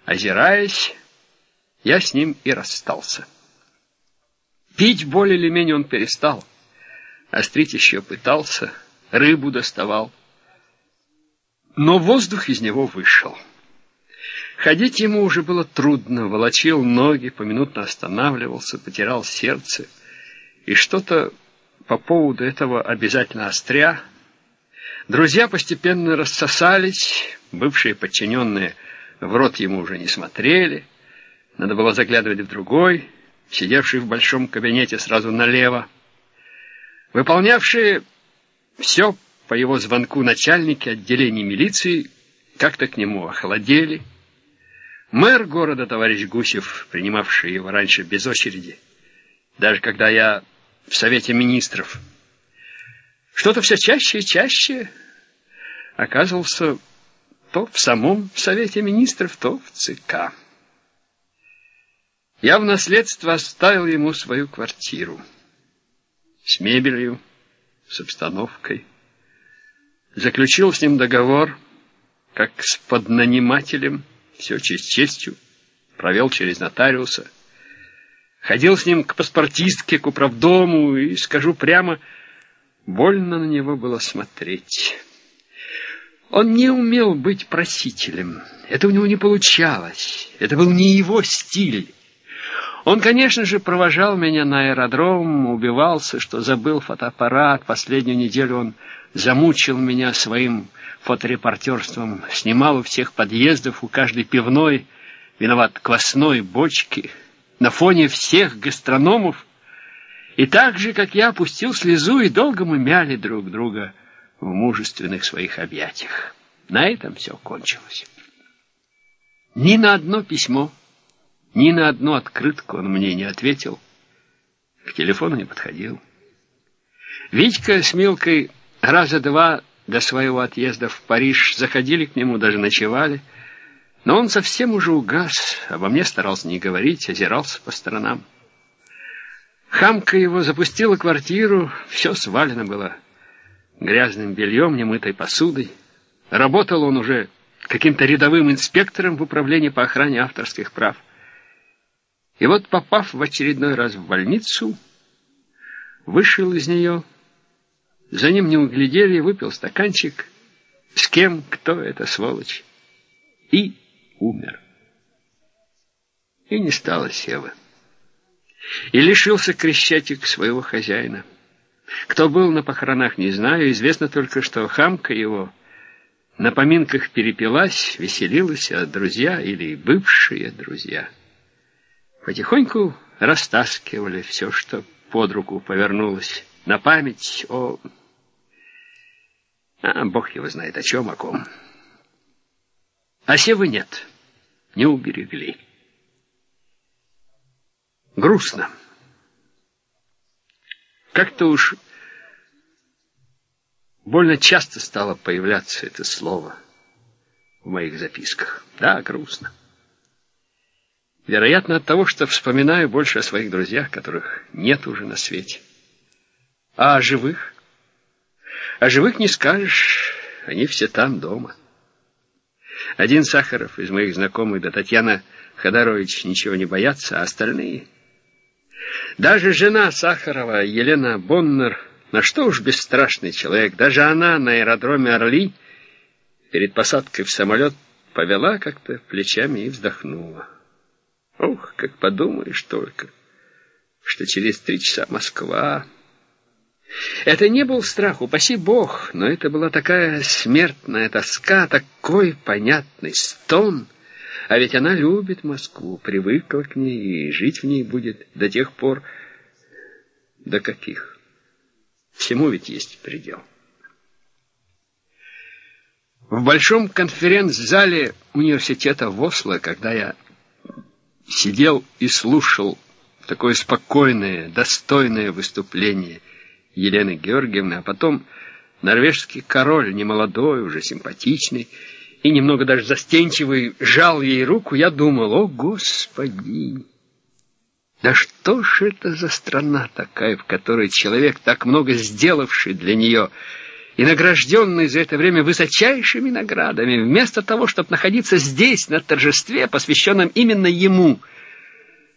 Озираясь, я с ним и расстался. Пить более или менее он перестал. Острить еще пытался, рыбу доставал. Но воздух из него вышел. Ходить ему уже было трудно, волочил ноги, поминутно останавливался, потирал сердце. И что-то по поводу этого обязательно остря. Друзья постепенно рассосались, бывшие подчиненные в рот ему уже не смотрели. Надо было заглядывать в другой, сидевший в большом кабинете сразу налево. Выполнявшие все по его звонку начальники отделений милиции как-то к нему охладели. Мэр города, товарищ Гусев, принимавший его раньше без очереди, даже когда я в Совете Министров, что-то все чаще и чаще оказывался то в самом Совете Министров, то в ЦК. Я в наследство оставил ему свою квартиру с мебелью, с обстановкой. Заключил с ним договор, как с поднанимателем, все честь честью, провел через нотариуса. Ходил с ним к паспортистке, к управдому, и, скажу прямо, больно на него было смотреть. Он не умел быть просителем. Это у него не получалось. Это был не его стиль. Он, конечно же, провожал меня на аэродром, убивался, что забыл фотоаппарат. Последнюю неделю он замучил меня своим фоторепортерством, снимал у всех подъездов, у каждой пивной, виноват, квасной бочки, на фоне всех гастрономов. И так же, как я, опустил слезу, и долго мы мяли друг друга в мужественных своих объятиях. На этом все кончилось. Ни на одно письмо, ни на одну открытку он мне не ответил, к телефону не подходил. Витька с Милкой раза два до своего отъезда в Париж заходили к нему, даже ночевали, но он совсем уже угас, обо мне старался не говорить, озирался по сторонам. Хамка его запустила квартиру, все свалено было грязным бельем, немытой посудой. Работал он уже каким-то рядовым инспектором в управлении по охране авторских прав. И вот, попав в очередной раз в больницу, вышел из нее, за ним не углядели, выпил стаканчик, с кем, кто эта сволочь, и умер. И не стало Севы. И лишился Крещатик своего хозяина. Кто был на похоронах, не знаю, известно только, что Хамка его на поминках перепилась, веселилась, а друзья или бывшие друзья потихоньку растаскивали все, что под руку повернулось, на память о... Бог его знает о чем, о ком. А Севы нет, не уберегли. Грустно. Как-то уж больно часто стало появляться это слово в моих записках. Да, грустно. Вероятно, от того, что вспоминаю больше о своих друзьях, которых нет уже на свете. А о живых? О живых не скажешь, они все там, дома. Один Сахаров из моих знакомых, да Татьяна Ходорович ничего не боятся, а остальные... Даже жена Сахарова, Елена Боннер, на что уж бесстрашный человек, даже она на аэродроме Орли перед посадкой в самолет повела как-то плечами и вздохнула. Ох, как подумаешь только, что через 3 часа Москва. Это не был страх, упаси Бог, но это была такая смертная тоска, такой понятный стон. А ведь она любит Москву, привыкла к ней и жить в ней будет до тех пор, до каких. Всему ведь есть предел. В большом конференц-зале университета в Осло, когда я сидел и слушал такое спокойное, достойное выступление Елены Георгиевны, а потом норвежский король, немолодой, уже симпатичный, и немного даже застенчивый, жал ей руку, я думал, о, Господи, да что ж это за страна такая, в которой человек, так много сделавший для нее и награжденный за это время высочайшими наградами, вместо того, чтобы находиться здесь, на торжестве, посвященном именно ему,